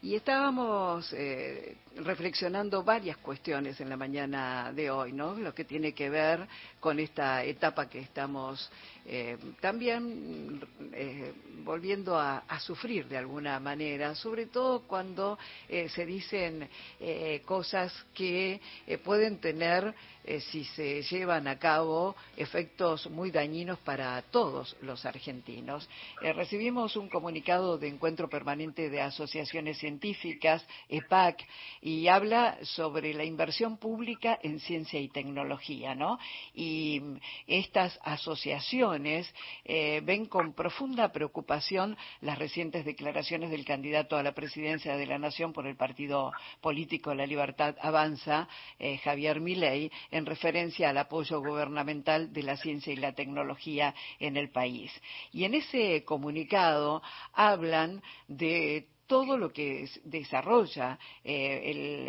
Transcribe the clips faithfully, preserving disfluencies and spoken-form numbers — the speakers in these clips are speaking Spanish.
Y estábamos eh, reflexionando varias cuestiones en la mañana de hoy, ¿no? Lo que tiene que ver con esta etapa que estamos eh, también eh, volviendo a, a sufrir de alguna manera, sobre todo cuando eh, se dicen eh, cosas que eh, pueden tener, eh, si se llevan a cabo, efectos muy dañinos para todos los argentinos. Eh, recibimos un comunicado de Encuentro Permanente de Asociaciones Científicas, E P A C, y habla sobre la inversión pública en ciencia y tecnología, ¿no? Y estas asociaciones eh, ven con profunda preocupación las recientes declaraciones del candidato a la presidencia de la Nación por el partido político La Libertad Avanza, eh, Javier Milei, en referencia al apoyo gubernamental de la ciencia y la tecnología en el país. Y en ese comunicado hablan de todo lo que es, desarrolla eh, el,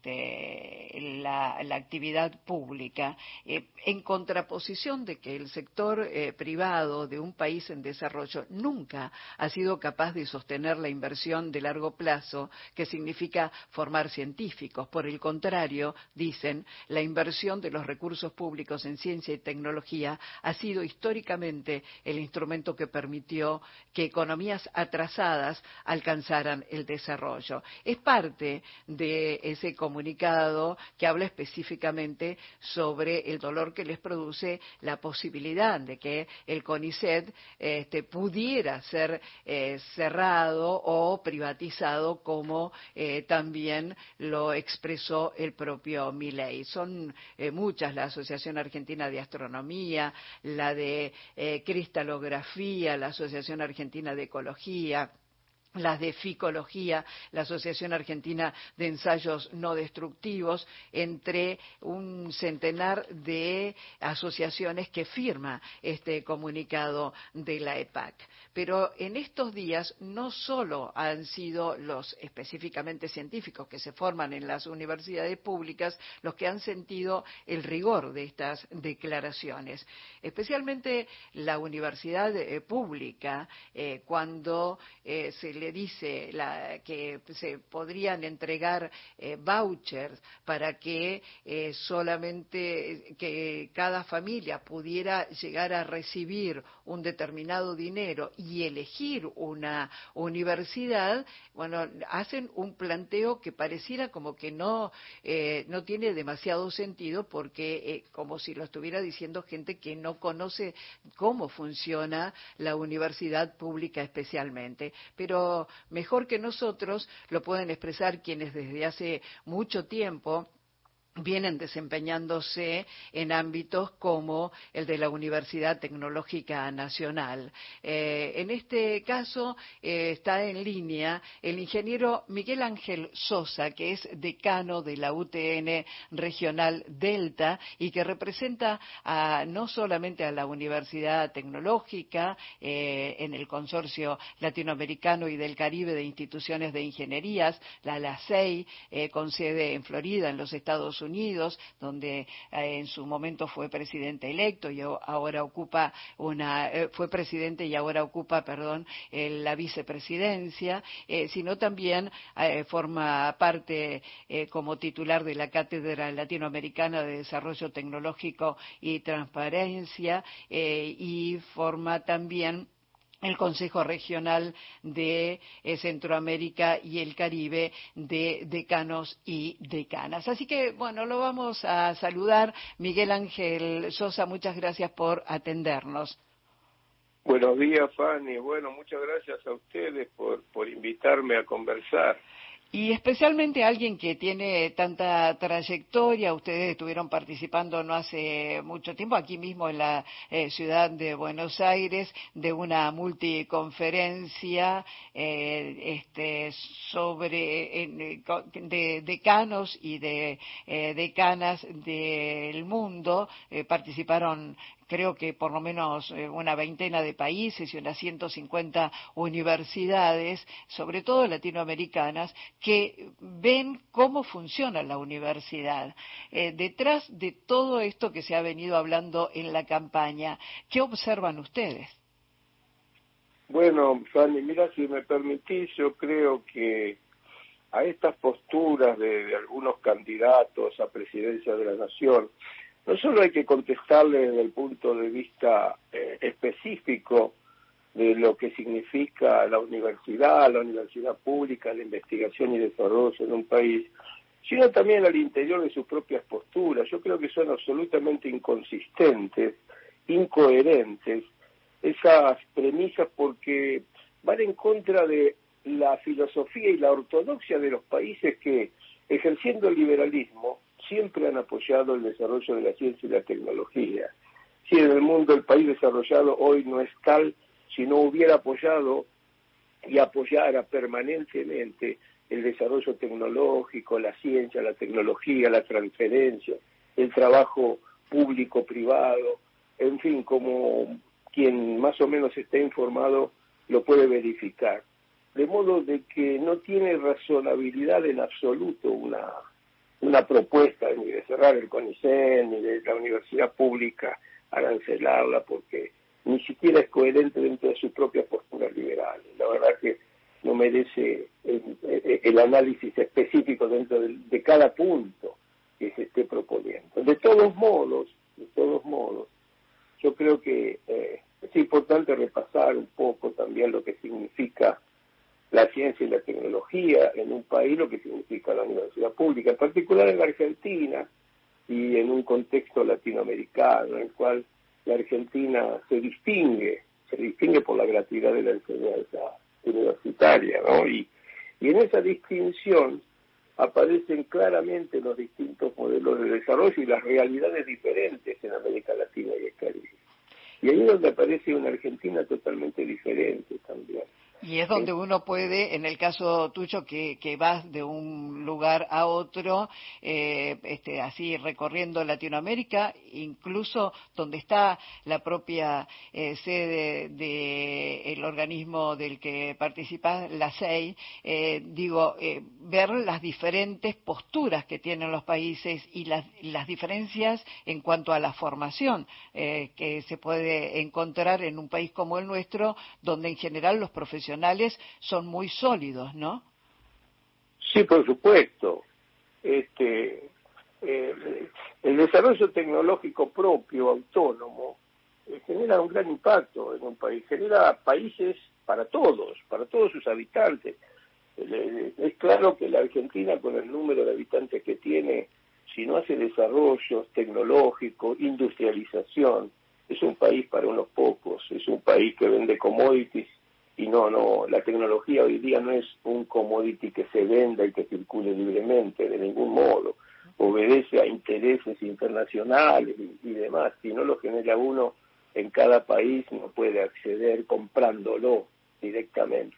este, la, la actividad pública, eh, en contraposición de que el sector eh, privado de un país en desarrollo nunca ha sido capaz de sostener la inversión de largo plazo, que significa formar científicos. Por el contrario, dicen, la inversión de los recursos públicos en ciencia y tecnología ha sido históricamente el instrumento que permitió que economías atrasadas alcanzaran el desarrollo. Es parte de ese comunicado que habla específicamente sobre el dolor que les produce la posibilidad de que el CONICET este, pudiera ser eh, cerrado o privatizado, como eh, también lo expresó el propio Milei. Son eh, muchas, la Asociación Argentina de Astronomía, la de eh, Cristalografía, la Asociación Argentina de Ecología, las de Ficología, la Asociación Argentina de Ensayos No Destructivos, entre un centenar de asociaciones que firma este comunicado de la E P A C. Pero en estos días no solo han sido los específicamente científicos que se forman en las universidades públicas los que han sentido el rigor de estas declaraciones, especialmente la universidad eh, pública, eh, cuando eh, se le le dice la, que se podrían entregar eh, vouchers para que eh, solamente que cada familia pudiera llegar a recibir un determinado dinero y elegir una universidad. Bueno, hacen un planteo que pareciera como que no, eh, no tiene demasiado sentido, porque eh, como si lo estuviera diciendo gente que no conoce cómo funciona la universidad pública especialmente. Pero mejor que nosotros lo pueden expresar quienes desde hace mucho tiempo vienen desempeñándose en ámbitos como el de la Universidad Tecnológica Nacional. Eh, en este caso eh, está en línea el ingeniero Miguel Ángel Sosa, que es decano de la U T N Regional Delta y que representa a, no solamente a la Universidad Tecnológica eh, en el Consorcio Latinoamericano y del Caribe de Instituciones de Ingenierías, la LACEI, eh, con sede en Florida, en los Estados Unidos, donde eh, en su momento fue presidente electo y ahora ocupa una, eh, fue presidente y ahora ocupa, perdón, eh, la vicepresidencia, eh, sino también eh, forma parte eh, como titular de la Cátedra Latinoamericana de Desarrollo Tecnológico y Transparencia, eh, y forma también el Consejo Regional de eh, Centroamérica y el Caribe de decanos y decanas. Así que, bueno, lo vamos a saludar. Miguel Ángel Sosa, muchas gracias por atendernos. Buenos días, Fanny. Bueno, muchas gracias a ustedes por, por invitarme a conversar. Y especialmente alguien que tiene tanta trayectoria. Ustedes estuvieron participando no hace mucho tiempo, aquí mismo en la eh, ciudad de Buenos Aires, de una multiconferencia eh, este, sobre eh, de decanos y de eh, decanas del mundo. Eh, participaron, creo que por lo menos eh, una veintena de países y unas ciento cincuenta universidades, sobre todo latinoamericanas, que ven cómo funciona la universidad. Eh, detrás de todo esto que se ha venido hablando en la campaña, ¿qué observan ustedes? Bueno, Fanny, mira, si me permitís, yo creo que a estas posturas de, de algunos candidatos a presidencia de la nación, no solo hay que contestarles desde el punto de vista eh, específico de lo que significa la universidad, la universidad pública, la investigación y desarrollo en un país, sino también al interior de sus propias posturas. Yo creo que son absolutamente inconsistentes, incoherentes, esas premisas, porque van en contra de la filosofía y la ortodoxia de los países que, ejerciendo el liberalismo, siempre han apoyado el desarrollo de la ciencia y la tecnología. Si en el mundo el país desarrollado hoy no es tal, si no hubiera apoyado y apoyara permanentemente el desarrollo tecnológico, la ciencia, la tecnología, la transferencia, el trabajo público-privado, en fin, como quien más o menos está informado lo puede verificar. De modo de que no tiene razonabilidad en absoluto una, una propuesta ni de cerrar el CONICET, ni de la universidad pública arancelarla, porque ni siquiera es coherente dentro de sus propias posturas liberales. La verdad que no merece el, el, el análisis específico dentro de, de cada punto que se esté proponiendo. De todos modos, de todos modos, yo creo que eh, es importante repasar un poco también lo que significa la ciencia y la tecnología en un país, lo que significa la universidad pública, en particular en la Argentina y en un contexto latinoamericano, en el cual la Argentina se distingue, se distingue por la gratuidad de la enseñanza universitaria, ¿no? Y, y en esa distinción aparecen claramente los distintos modelos de desarrollo y las realidades diferentes en América Latina y el Caribe. Y ahí es donde aparece una Argentina totalmente diferente también. Y es donde uno puede, en el caso tuyo, que, que vas de un lugar a otro, eh, este, así recorriendo Latinoamérica, incluso donde está la propia eh, sede del organismo del que participas, la C E I, eh, digo, eh, ver las diferentes posturas que tienen los países y las, las diferencias en cuanto a la formación eh, que se puede encontrar en un país como el nuestro, donde en general los profesionales son muy sólidos, ¿no? Sí, por supuesto. Este, eh, el desarrollo tecnológico propio, autónomo, eh, genera un gran impacto en un país, genera países para todos, para todos sus habitantes. Eh, es claro que la Argentina, con el número de habitantes que tiene, si no hace desarrollo tecnológico, industrialización, es un país para unos pocos, es un país que vende commodities. Y no, no, la tecnología hoy día no es un commodity que se venda y que circule libremente, de ningún modo. Obedece a intereses internacionales y, y demás. Si no lo genera uno en cada país, no puede acceder comprándolo directamente.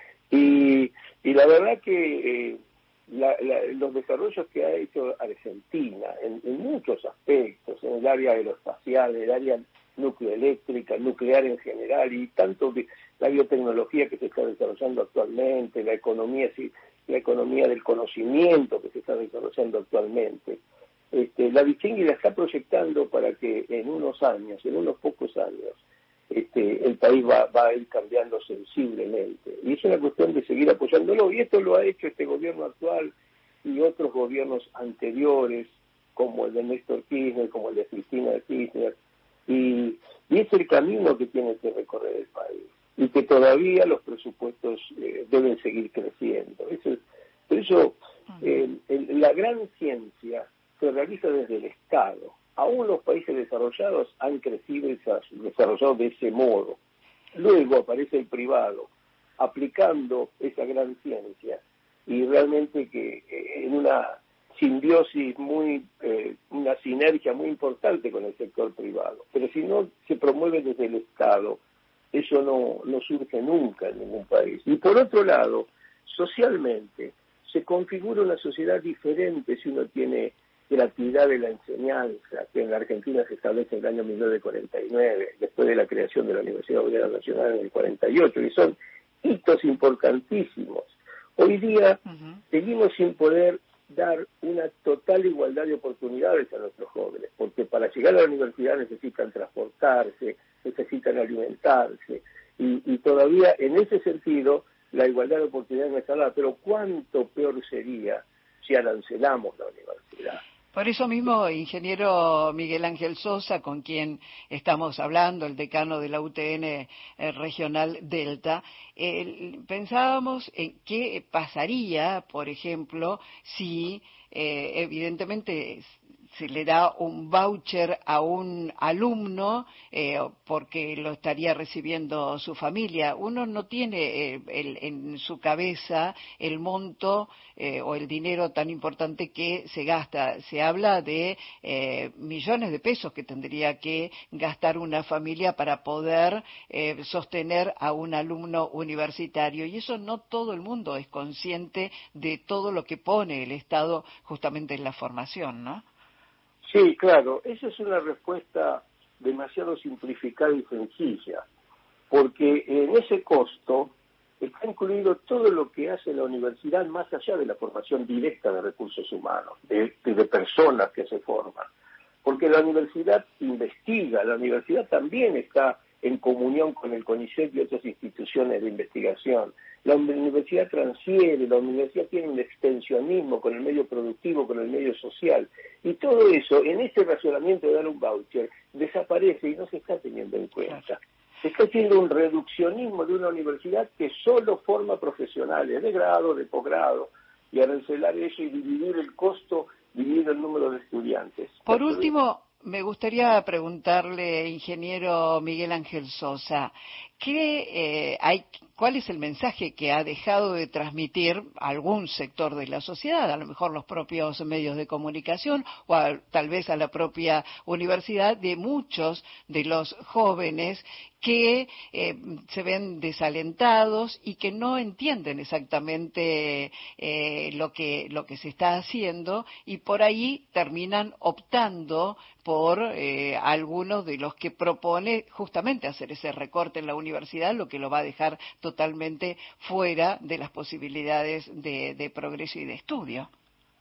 Y, y la verdad que eh, la, la, los desarrollos que ha hecho Argentina en, en muchos aspectos, en el área aeroespacial, en el área nucleoeléctrica, nuclear en general, y tanto que la biotecnología que se está desarrollando actualmente, la economía, sí, la economía del conocimiento que se está desarrollando actualmente, este, la distingue y la está proyectando para que en unos años, en unos pocos años, este, el país va, va a ir cambiando sensiblemente. Y es una cuestión de seguir apoyándolo, y esto lo ha hecho este gobierno actual y otros gobiernos anteriores, como el de Néstor Kirchner, como el de Cristina Kirchner, y, y es el camino que tiene que recorrer el país, y que todavía los presupuestos eh, deben seguir creciendo. Eso, por eso, eh, el, la gran ciencia se realiza desde el Estado. Aún los países desarrollados han crecido y se han desarrollado de ese modo. Luego aparece el privado, aplicando esa gran ciencia, y realmente que eh, en una simbiosis muy, eh, una sinergia muy importante con el sector privado. Pero si no se promueve desde el Estado, eso no, no surge nunca en ningún país. Y por otro lado, socialmente, se configura una sociedad diferente si uno tiene gratuidad de la enseñanza, que en la Argentina se establece en el año mil novecientos cuarenta y nueve, después de la creación de la Universidad Obrera Nacional en el cuarenta y ocho, y son hitos importantísimos. Hoy día uh-huh. seguimos sin poder dar una total igualdad de oportunidades a nuestros jóvenes, porque para llegar a la universidad necesitan transportarse, necesitan alimentarse, y, y todavía en ese sentido la igualdad de oportunidades no está dada, pero cuánto peor sería si arancelamos la universidad. Por eso mismo, ingeniero Miguel Ángel Sosa, con quien estamos hablando, el decano de la U T N eh, Regional Delta, eh, pensábamos en qué pasaría, por ejemplo, si eh, evidentemente se le da un voucher a un alumno eh, porque lo estaría recibiendo su familia. Uno no tiene eh, el, en su cabeza el monto eh, o el dinero tan importante que se gasta. Se habla de eh, millones de pesos que tendría que gastar una familia para poder eh, sostener a un alumno universitario, y eso no todo el mundo es consciente de todo lo que pone el Estado justamente en la formación, ¿no? Sí, claro, esa es una respuesta demasiado simplificada y sencilla, porque en ese costo está incluido todo lo que hace la universidad más allá de la formación directa de recursos humanos, de, de personas que se forman, porque la universidad investiga, la universidad también está en comunión con el CONICET y otras instituciones de investigación. La universidad transfiere, la universidad tiene un extensionismo con el medio productivo, con el medio social, y todo eso, en este racionamiento de dar un voucher, desaparece y no se está teniendo en cuenta. Se está haciendo un reduccionismo de una universidad que solo forma profesionales de grado, de posgrado, y arancelar eso y dividir el costo, dividir el número de estudiantes. Por último, me gustaría preguntarle, ingeniero Miguel Ángel Sosa, ¿qué, eh, hay, ¿cuál es el mensaje que ha dejado de transmitir algún sector de la sociedad, a lo mejor los propios medios de comunicación o a, tal vez a la propia universidad, de muchos de los jóvenes que eh, se ven desalentados y que no entienden exactamente eh, lo que lo que se está haciendo, y por ahí terminan optando por eh, algunos de los que propone justamente hacer ese recorte en la universidad, lo que lo va a dejar totalmente fuera de las posibilidades de, de progreso y de estudio.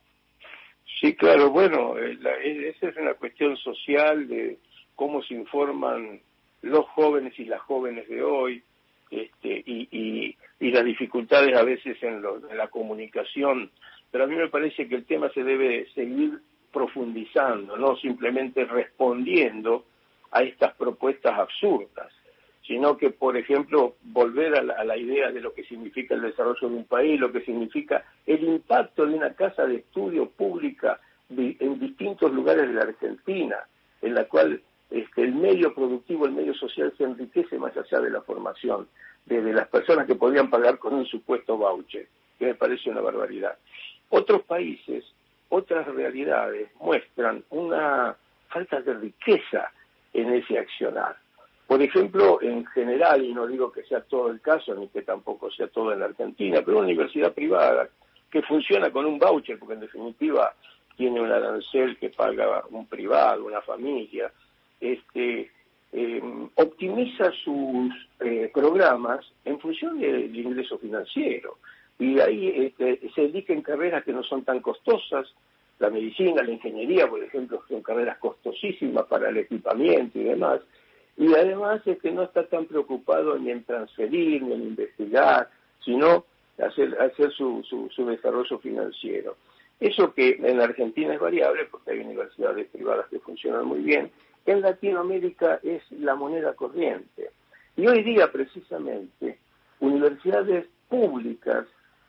Sí, claro, bueno, la, esa es una cuestión social de cómo se informan los jóvenes y las jóvenes de hoy, este, y, y, y las dificultades a veces en, lo, en la comunicación, pero a mí me parece que el tema se debe seguir profundizando, no simplemente respondiendo a estas propuestas absurdas, sino que, por ejemplo, volver a la, a la idea de lo que significa el desarrollo de un país, lo que significa el impacto de una casa de estudio pública de, en distintos lugares de la Argentina, en la cual este, el medio productivo, el medio social se enriquece más allá de la formación, de, de las personas que podían pagar con un supuesto voucher, que me parece una barbaridad. Otros países, otras realidades muestran una falta de riqueza en ese accionar. Por ejemplo, en general, y no digo que sea todo el caso, ni que tampoco sea todo en la Argentina, pero una universidad privada que funciona con un voucher, porque en definitiva tiene un arancel que paga un privado, una familia, este, eh, optimiza sus eh, programas en función del ingreso financiero. Y ahí este, se dedica en carreras que no son tan costosas. La medicina, la ingeniería, por ejemplo, son carreras costosísimas para el equipamiento y demás. Y además es que no está tan preocupado ni en transferir, ni en investigar, sino hacer, hacer su, su, su desarrollo financiero. Eso que en la Argentina es variable, porque hay universidades privadas que funcionan muy bien, en Latinoamérica es la moneda corriente. Y hoy día, precisamente, universidades públicas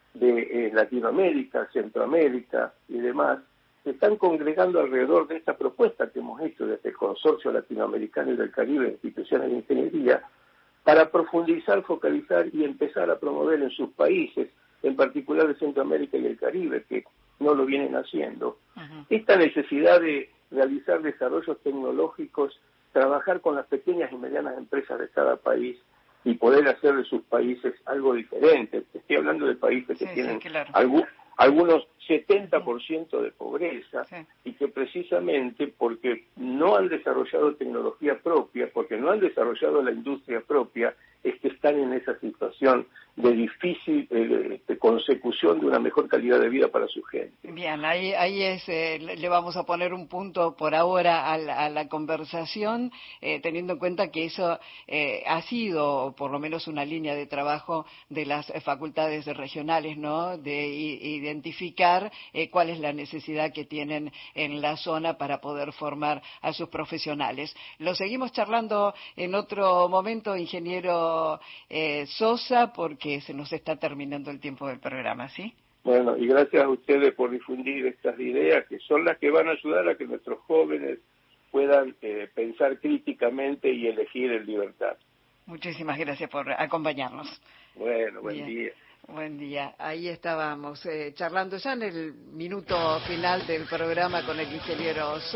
de eh, Latinoamérica, Centroamérica y demás, se están congregando alrededor de esta propuesta que hemos hecho desde el Consorcio Latinoamericano y del Caribe de Instituciones de Ingeniería, para profundizar, focalizar y empezar a promover en sus países, en particular de Centroamérica y el Caribe, que no lo vienen haciendo, uh-huh. esta necesidad de realizar desarrollos tecnológicos, trabajar con las pequeñas y medianas empresas de cada país y poder hacer de sus países algo diferente. Estoy hablando de países que sí, tienen sí, claro. algún, algunos setenta por ciento de pobreza sí. y que precisamente porque no han desarrollado tecnología propia, porque no han desarrollado la industria propia, es que están en esa situación de difícil eh, de consecución de una mejor calidad de vida para su gente. Bien, ahí, ahí es, eh, le vamos a poner un punto por ahora a la, a la conversación, eh, teniendo en cuenta que eso eh, ha sido, por lo menos, una línea de trabajo de las eh, facultades regionales, ¿no? De i, identificar eh, cuál es la necesidad que tienen en la zona para poder formar a sus profesionales. Lo seguimos charlando en otro momento, ingeniero eh, Sosa, porque se nos está terminando el tiempo del programa, ¿sí? Bueno, y gracias a ustedes por difundir estas ideas que son las que van a ayudar a que nuestros jóvenes puedan eh, pensar críticamente y elegir en libertad. Muchísimas gracias por acompañarnos. Bueno, buen Bien. día. Buen día. Ahí estábamos eh, charlando ya en el minuto final del programa con el ingeniero